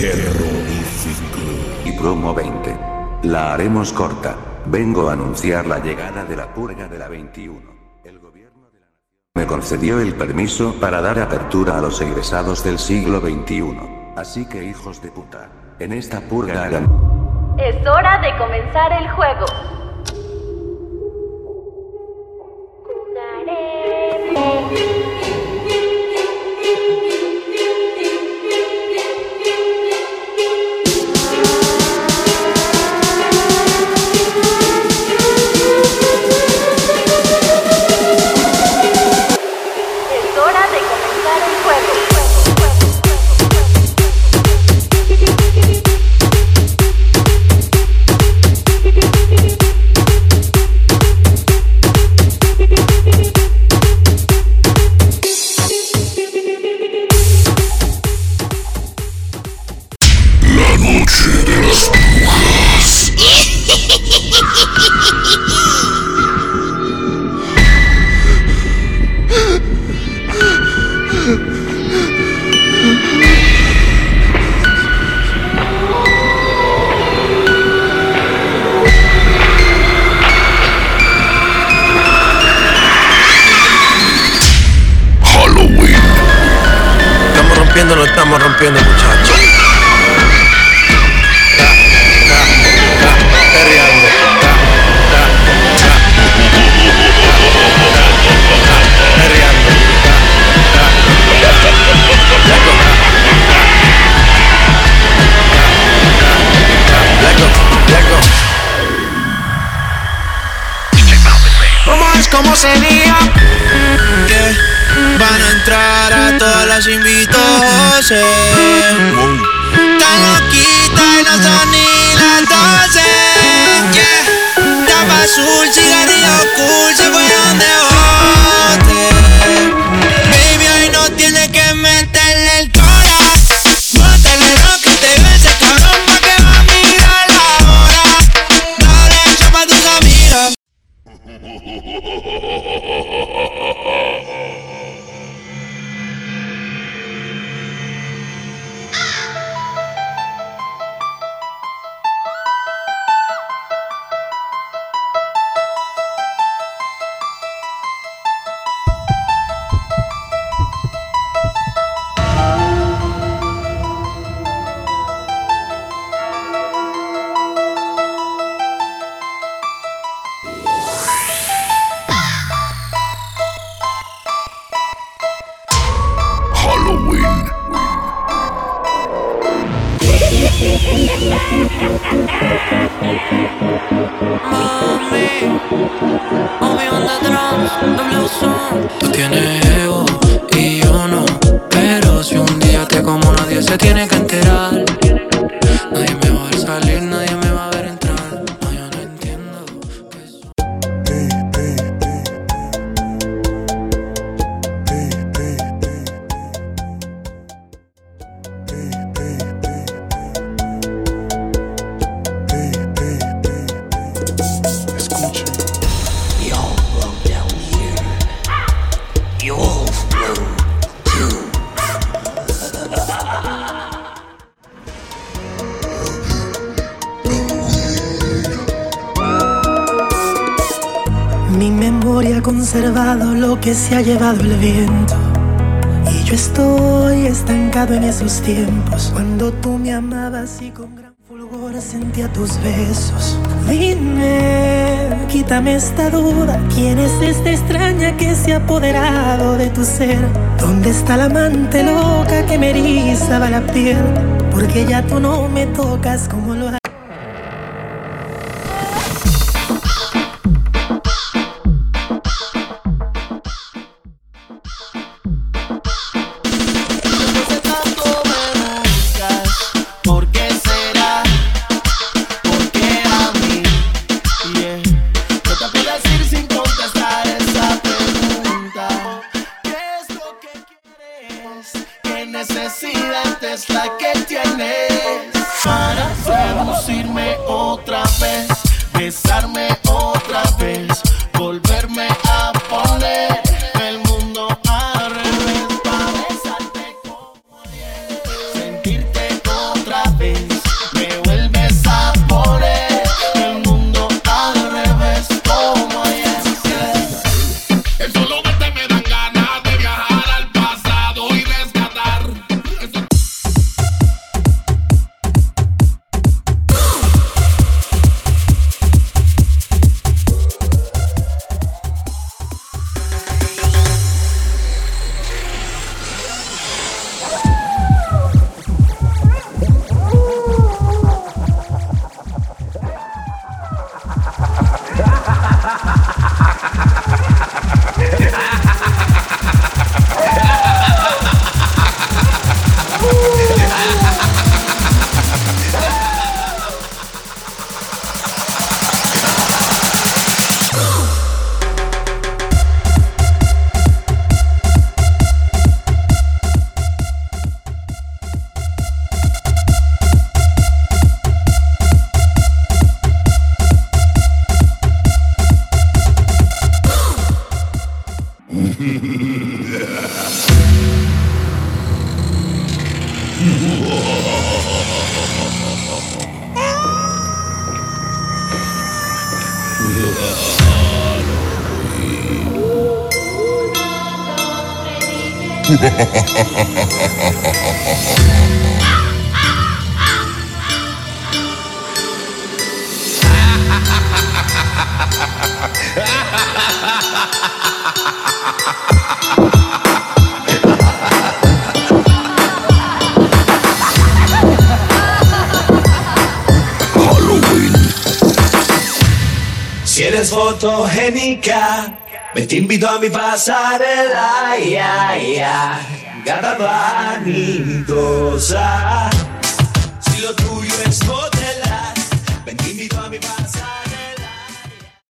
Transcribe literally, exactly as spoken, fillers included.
Terrorífico. Y promo veinte. La haremos corta. Vengo a anunciar la llegada de la purga de la veintiuno. El gobierno de la nación me concedió el permiso para dar apertura a los egresados del siglo veintiuno. Así que hijos de puta, en esta purga hagan... Es hora de comenzar el juego. Lo estamos rompiendo, muchachos. Ta, ta, ta, perreando. Ta, ta, ta, ta, ta, perreando. Ta, ta, ta, lego, lego, lego. ¿Cómo es? ¿Cómo sería? Que van a entrar a todas las invitaciones. Tan loquita y no son ni las doce. Yeah. Tapa azul, cigarrillo cool, se fueron de bote. Baby, hoy no tiene que meterle el cora. Bótale lo que te ve ese cabrón pa' que va a mirar la hora. Dale chapa a tus amigas. Tú tienes ego y yo no, pero si un día te como nadie se tiene que enterar. Nadie me va a ver salir, nadie me va a ver entrar. No, yo no entiendo que eso... Mi memoria ha conservado lo que se ha llevado el viento. Y yo estoy estancado en esos tiempos, cuando tú me amabas y con gran fulgor sentía tus besos. Dime, quítame esta duda, ¿quién es esta extraña que se ha apoderado de tu ser? ¿Dónde está la amante loca que me erizaba la piel? Porque ya tú no me tocas como lo haces. Necesidad es la que tienes para seducirme otra vez, besarme otra vez, volverme a poner el mundo al revés, para besarte como ayer, sentirte otra Si eres fotogénica, me te invito a mi pasarela, ya, ya. Gata vanidosa.